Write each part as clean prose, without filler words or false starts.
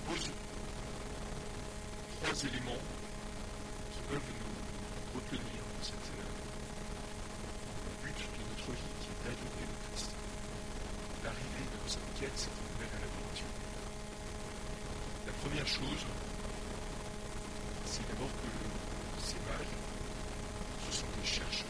propose trois éléments qui peuvent nous retenir dans le but de notre vie, qui est d'adopter le Christ, l'arrivée de cette quête, cette nouvelle à l'adoration. La première chose, c'est d'abord que ces mages, ce sont des chercheurs.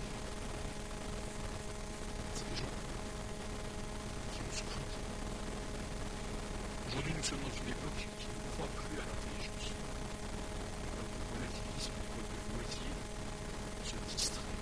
C'est des gens qui ont scruté. Aujourd'hui, nous sommes dans une époque qui ne croit plus à l'intelligence. Une époque de relativisme, une époque de loisirs, on se distrait.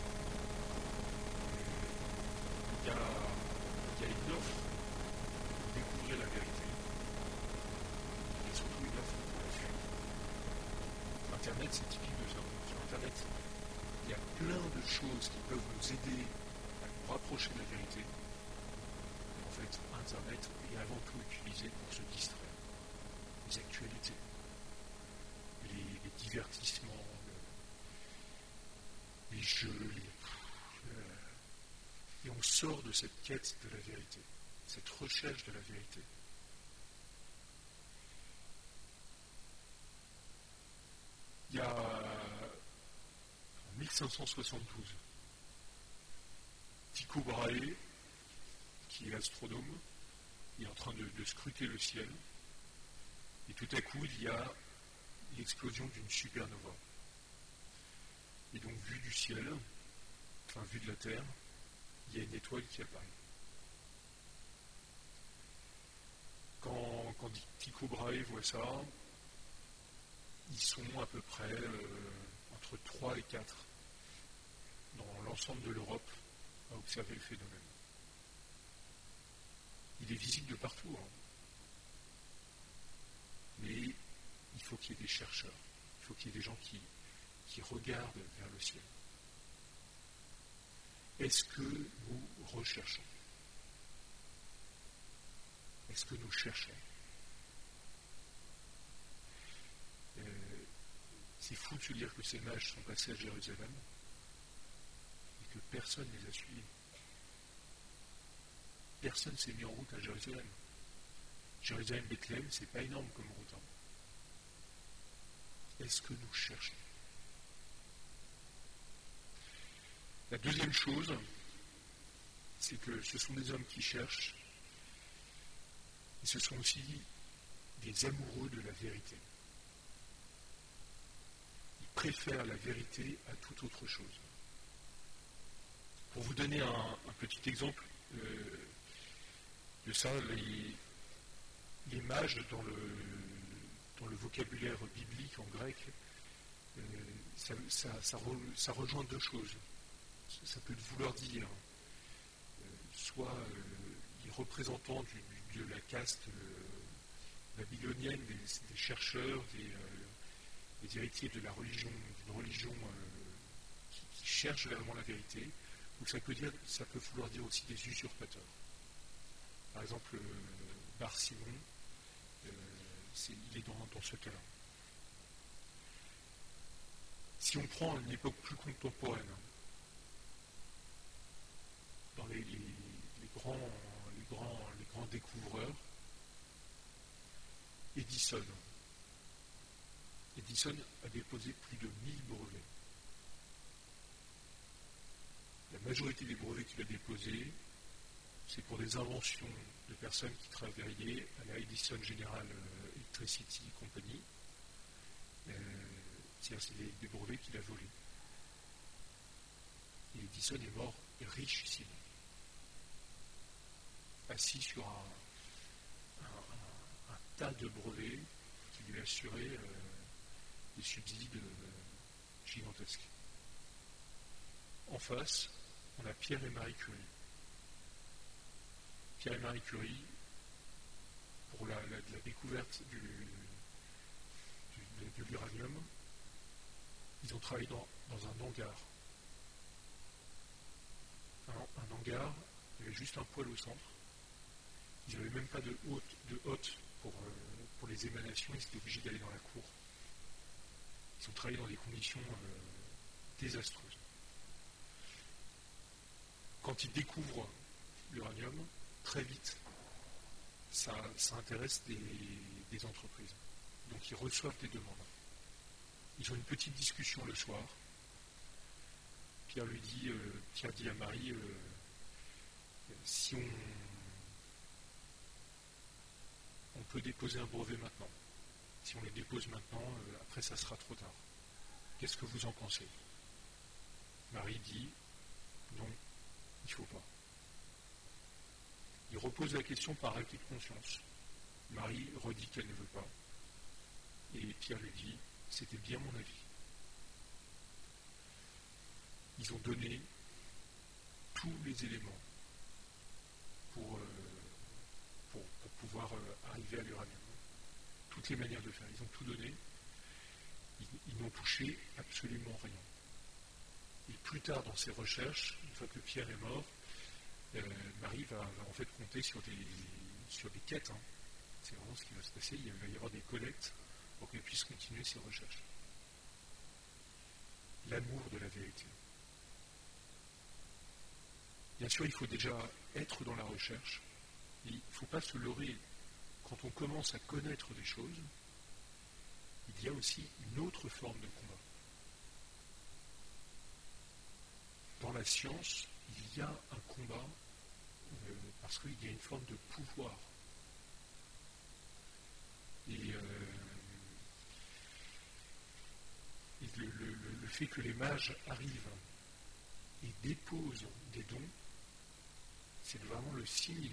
Il y a une offre pour découvrir la vérité. Il y a surtout une offre pour la fuir. Internet, c'est typique de ça. Sur Internet, il y a plein de choses qui peuvent nous aider à nous rapprocher de la vérité. En fait, Internet est avant tout utilisé pour se distraire. Les actualités, les divertissements, les jeux, et on sort de cette quête de la vérité, cette recherche de la vérité. Il y a en 1572, Tycho Brahe, qui est astronome, il est en train de scruter le ciel, et tout à coup il y a l'explosion d'une supernova. Et donc vu du ciel, enfin vu de la Terre, il y a une étoile qui apparaît. Quand Tycho Brahe voit ça, ils sont à peu près entre 3 et 4 dans l'ensemble de l'Europe à observer le phénomène. Il est visible de partout, hein. Mais il faut qu'il y ait des chercheurs, il faut qu'il y ait des gens qui regardent vers le ciel. Est-ce que nous recherchons? Est-ce que nous cherchons? C'est fou de se dire que ces mages sont passés à Jérusalem et que personne ne les a suivis. Personne ne s'est mis en route à Jérusalem. Jérusalem-Bethléem, c'est pas énorme comme route. Est-ce que nous cherchons? La deuxième chose, c'est que ce sont des hommes qui cherchent, et ce sont aussi des amoureux de la vérité. Ils préfèrent la vérité à toute autre chose. Pour vous donner un petit exemple de ça, les mages dans le vocabulaire biblique en grec, ça rejoint deux choses. Ça peut vouloir dire soit les représentants de la caste babylonienne, des chercheurs, des héritiers de la religion, d'une religion qui cherche vraiment la vérité, ou ça peut vouloir dire aussi des usurpateurs. Par exemple, Bar Simon, il est dans ce cas-là. Si on prend une époque plus contemporaine, dans les grands découvreurs, Edison a déposé plus de 1000 brevets. La majorité des brevets qu'il a déposés, c'est pour des inventions de personnes qui travaillaient à la Edison General Electricity Company. C'est des brevets qu'il a volés. Et Edison est mort richissime, assis sur un tas de brevets qui lui assuraient des subsides gigantesques. En face, on a Pierre et Marie Curie. Pierre et Marie Curie, pour la découverte de l'uranium, ils ont travaillé dans un hangar. Un hangar, il y avait juste un poêle au centre. Ils n'avaient même pas de hotte pour les émanations, ils étaient obligés d'aller dans la cour. Ils ont travaillé dans des conditions désastreuses. Quand ils découvrent l'uranium, très vite, ça intéresse des entreprises. donc ils reçoivent des demandes. Ils ont une petite discussion le soir. Pierre dit à Marie, si on peut déposer un brevet maintenant. Si on les dépose maintenant, après ça sera trop tard. Qu'est-ce que vous en pensez? Marie dit, non, il ne faut pas. Il repose la question par acquis de conscience. Marie redit qu'elle ne veut pas. Et Pierre lui dit, c'était bien mon avis. Ils ont donné tous les éléments pour pouvoir arriver à l'uranium. Toutes les manières de faire. Ils ont tout donné. Ils n'ont touché absolument rien. Et plus tard dans ses recherches, une fois que Pierre est mort, Marie va en fait compter sur des quêtes. C'est vraiment ce qui va se passer. Il va y avoir des collectes pour qu'elle puisse continuer ses recherches. L'amour de la vérité. Bien sûr, il faut déjà être dans la recherche. Il ne faut pas se leurrer. Quand on commence à connaître des choses, il y a aussi une autre forme de combat. Dans la science, il y a un combat parce qu'il y a une forme de pouvoir. Et le fait que les mages arrivent et déposent des dons, c'est vraiment le signe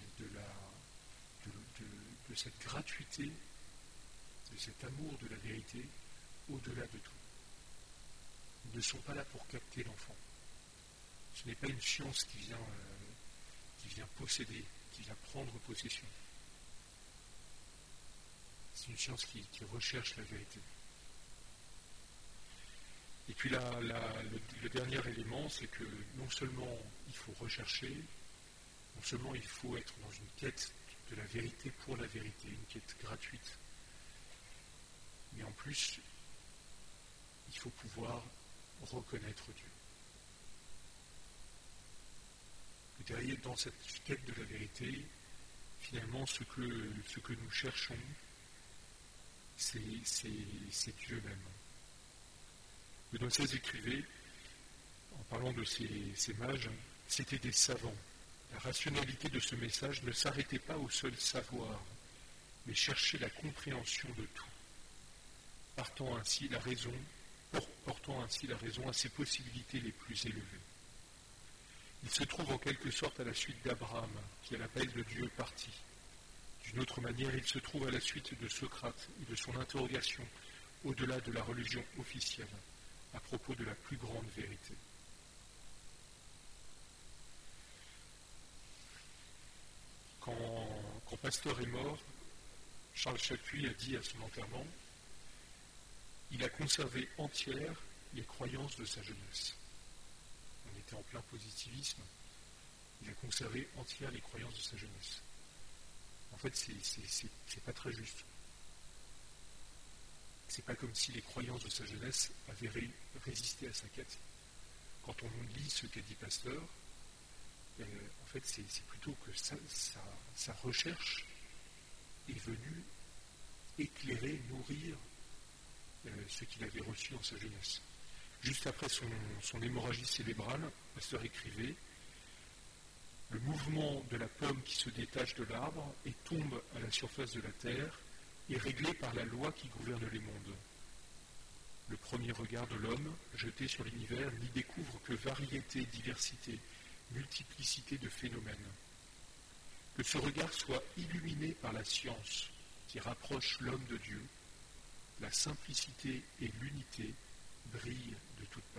de cette gratuité, de cet amour de la vérité au-delà de tout. Ils ne sont pas là pour capter l'enfant. Ce n'est pas une science qui vient posséder, qui vient prendre possession. C'est une science qui recherche la vérité. Et puis le dernier élément, c'est que non seulement il faut rechercher, non seulement il faut être dans une quête de la vérité pour la vérité, une quête gratuite, mais en plus, il faut pouvoir reconnaître Dieu. Et derrière, dans cette quête de la vérité, finalement, ce que nous cherchons, c'est Dieu même. Benoît XVI écrivait, en parlant de ces mages, c'était des savants. La rationalité de ce message ne s'arrêtait pas au seul savoir, mais cherchait la compréhension de tout, portant ainsi la raison à ses possibilités les plus élevées. Il se trouve en quelque sorte à la suite d'Abraham, qui à l'appel de Dieu partit. D'une autre manière, il se trouve à la suite de Socrate et de son interrogation au-delà de la religion officielle, à propos de la plus grande vérité. Quand Pasteur est mort, Charles Chapuis a dit à son enterrement, il a conservé entières les croyances de sa jeunesse. On était en plein positivisme. Il a conservé entières les croyances de sa jeunesse. En fait, c'est pas très juste. C'est pas comme si les croyances de sa jeunesse avaient résisté à sa quête. Quand on lit ce qu'a dit Pasteur, en fait, c'est plutôt que sa recherche est venue éclairer, nourrir ce qu'il avait reçu dans sa jeunesse. Juste après son hémorragie cérébrale, Pasteur écrivait « Le mouvement de la pomme qui se détache de l'arbre et tombe à la surface de la terre est réglé par la loi qui gouverne les mondes. Le premier regard de l'homme, jeté sur l'univers, n'y découvre que variété, diversité, multiplicité de phénomènes. Que ce regard soit illuminé par la science qui rapproche l'homme de Dieu, la simplicité et l'unité brillent de toutes parts. »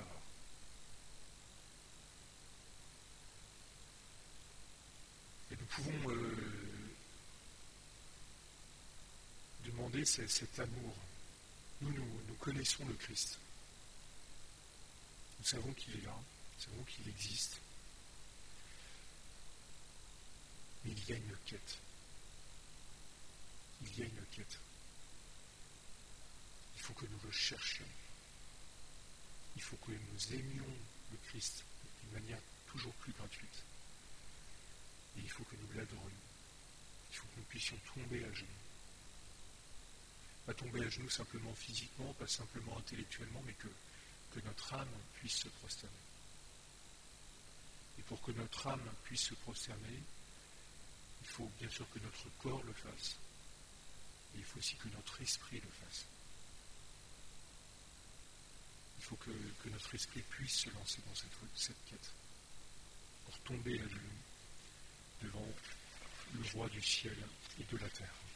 Et nous pouvons demander cet amour. Nous connaissons le Christ. Nous savons qu'il est là, nous savons qu'il existe. Mais il y a une quête. Il y a une quête. Il faut que nous le cherchions. Il faut que nous aimions le Christ d'une manière toujours plus gratuite. Et il faut que nous l'adorions. Il faut que nous puissions tomber à genoux. pas tomber à genoux simplement physiquement, pas simplement intellectuellement, mais que notre âme puisse se prosterner. Et pour que notre âme puisse se prosterner, il faut bien sûr que notre corps le fasse, et il faut aussi que notre esprit le fasse. Il faut que notre esprit puisse se lancer dans cette quête, pour tomber à genoux devant le roi du ciel et de la terre.